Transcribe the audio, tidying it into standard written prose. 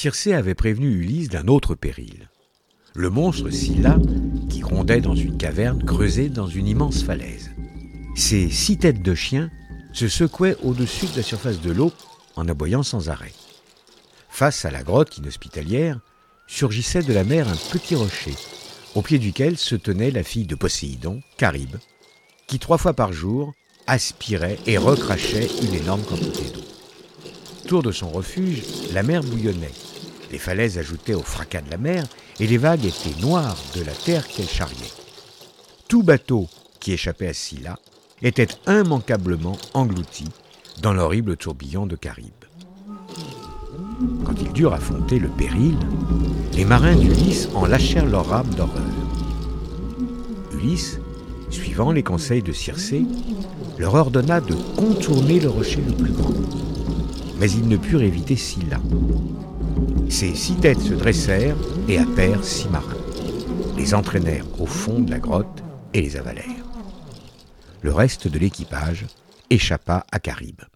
Circé avait prévenu Ulysse d'un autre péril. Le monstre Scylla, qui grondait dans une caverne creusée dans une immense falaise. Ses 6 têtes de chien se secouaient au-dessus de la surface de l'eau en aboyant sans arrêt. Face à la grotte inhospitalière, surgissait de la mer un petit rocher, au pied duquel se tenait la fille de Poséidon, Charybde, qui 3 fois par jour aspirait et recrachait une énorme quantité d'eau. Autour de son refuge, la mer bouillonnait. Les falaises ajoutaient au fracas de la mer et les vagues étaient noires de la terre qu'elle charriait. Tout bateau qui échappait à Scylla était immanquablement englouti dans l'horrible tourbillon de Charybde. Quand ils durent affronter le péril, les marins d'Ulysse en lâchèrent leurs rames d'horreur. Ulysse, suivant les conseils de Circé, leur ordonna de contourner le rocher le plus grand. Mais ils ne purent éviter Scylla. Ces 6 têtes se dressèrent et happèrent 6 marins, les entraînèrent au fond de la grotte et les avalèrent. Le reste de l'équipage échappa à Charybde.